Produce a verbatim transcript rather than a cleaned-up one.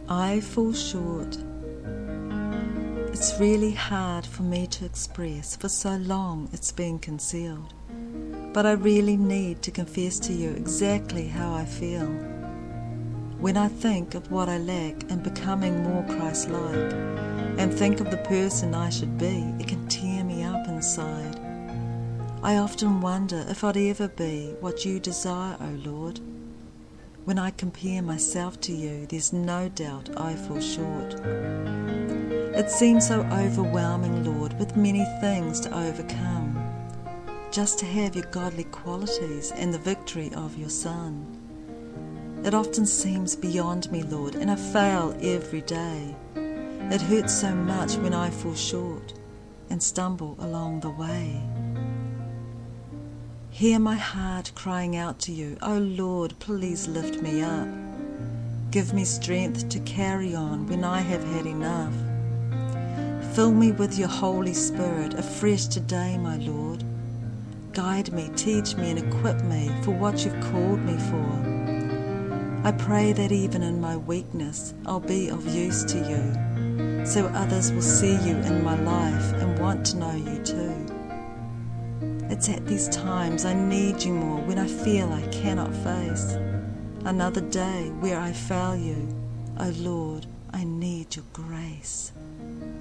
I fall short. It's really hard for me to express, for so long it's been concealed. But I really need to confess to you exactly how I feel. When I think of what I lack in becoming more Christ-like, and think of the person I should be, it can tear me up inside. I often wonder if I'd ever be what you desire, O Lord. When I compare myself to you, there's no doubt I fall short. It seems so overwhelming, Lord, with many things to overcome, just to have your godly qualities and the victory of your Son. It often seems beyond me, Lord, and I fail every day. It hurts so much when I fall short and stumble along the way. Hear my heart crying out to you, O Lord, please lift me up. Give me strength to carry on when I have had enough. Fill me with your Holy Spirit afresh today, my Lord. Guide me, teach me, and equip me for what you've called me for. I pray that even in my weakness, I'll be of use to you, so others will see you in my life and want to know you too. It's at these times I need you more, when I feel I cannot face another day where I fail you. Oh Lord, I need your grace.